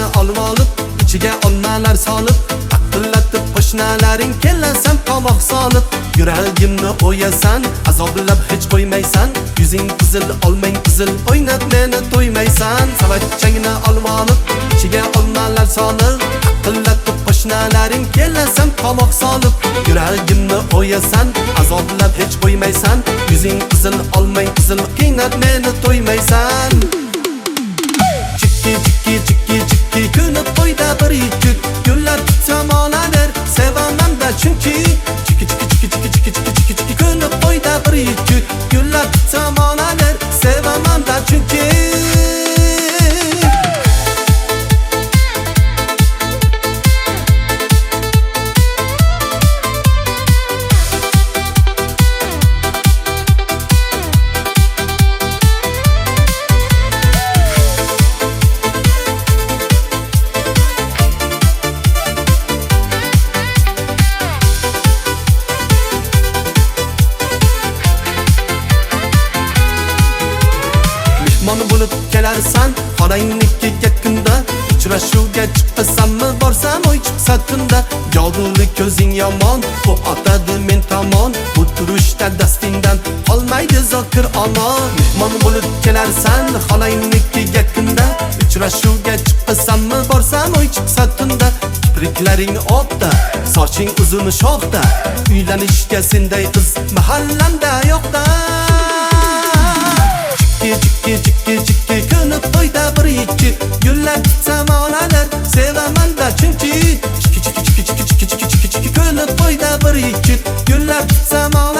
olib olib, ichiga olmalar solib, taqillatib qo'shnalaring kelasam tomoq solib, yuragimni o'yasan, azoblab hech qo'ymaysan, yuzing qizil olmang qizil, o'ynab meni to'ymaysan. Savatchangni olib olib, ichiga olmalar solib, taqillatib qo'shnalaring kelasam tomoq solib, yuragimni o'yasan, azoblab hech qo'ymaysan, yuzing qizil olmang qizil, qiynab meni to'ymaysan. Chikki kuni to'yda bir yigit, gullar tutsam olaver, sevaman-da chunki. Chikki kuni to'yda bir yigit, gullar tutsam olaver, sevaman-da chunki. Mehmon bo'lib kelarsan, xonangniki yaqinda, uchrashuvga chiqasammi, borsam oy chiqsa tunda. Yog'li ko'zing yomon, bu otadi men tomon, bu turishda dastingdan qolmaydi zokir omon. Mehmon bo'lib kelarsan, xonangniki yaqinda, uchrashuvga chiqasammi, borsam oy chiqsa tunda. Kipriklaring otda, soching uzun shoxda, uylanishga senday qiz mahallamda yo'qda. Chikki kuni to'yda bir yigit, gullar tutsam olaver, sevaman-da chunki. Chikki kuni to'yda bir yigit, gullar tutsam olaver.